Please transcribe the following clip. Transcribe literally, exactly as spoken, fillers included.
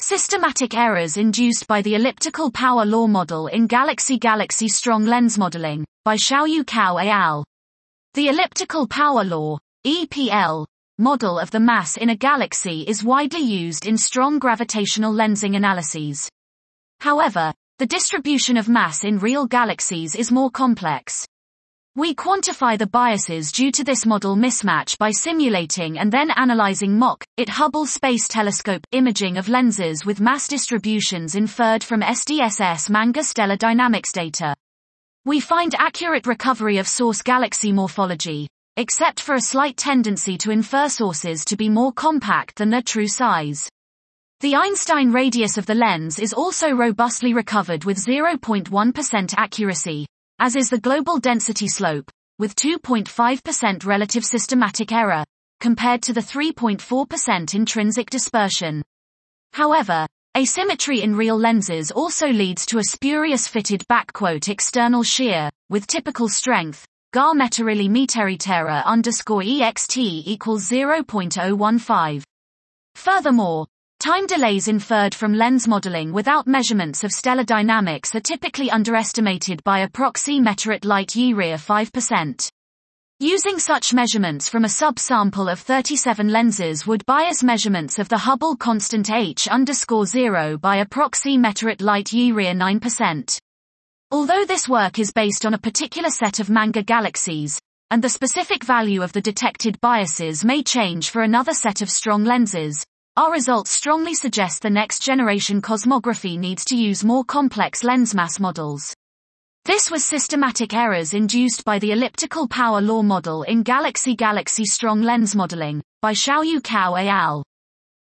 Systematic errors induced by the elliptical power law model in Galaxy-Galaxy strong lens modeling, by Xiaoyu Cao et al. The elliptical power law, E P L, model of the mass in a galaxy is widely used in strong gravitational lensing analyses. However, the distribution of mass in real galaxies is more complex. We quantify the biases due to this model mismatch by simulating and then analyzing mock-it Hubble Space Telescope imaging of lenses with mass distributions inferred from S D S S MaNGA stellar dynamics data. We find accurate recovery of source galaxy morphology, except for a slight tendency to infer sources to be more compact than their true size. The Einstein radius of the lens is also robustly recovered with zero point one percent accuracy, as is the global density slope, with two point five percent relative systematic error, compared to the three point four percent intrinsic dispersion. However, asymmetry in real lenses also leads to a spurious fitted backquote external shear, with typical strength, gar metarili meteritera underscore ext equals zero point zero one five. Furthermore, time delays inferred from lens modeling without measurements of stellar dynamics are typically underestimated by approximately light year five percent. Using such measurements from a subsample of thirty-seven lenses would bias measurements of the Hubble constant h underscore zero by approximately light year nine percent. Although this work is based on a particular set of MaNGA galaxies, and the specific value of the detected biases may change for another set of strong lenses, our results strongly suggest the next generation cosmography needs to use more complex lens mass models. This was systematic errors induced by the elliptical power law model in Galaxy-Galaxy strong lens modeling, by Xiaoyu Cao et al.